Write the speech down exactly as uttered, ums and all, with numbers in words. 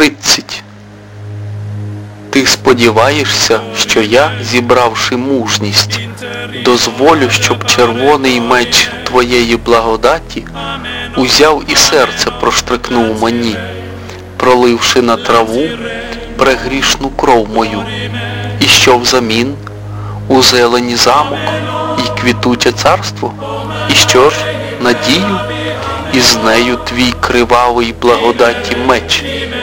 тридцять. Ти сподіваєшся, що я, зібравши мужність, дозволю, щоб червоний меч твоєї благодаті узяв і серце проштрикнув мені, проливши на траву прегрішну кров мою. І що взамін? У зелені замок і квітуче царство? І що ж, надію? І з нею твій кривавий благодаті меч,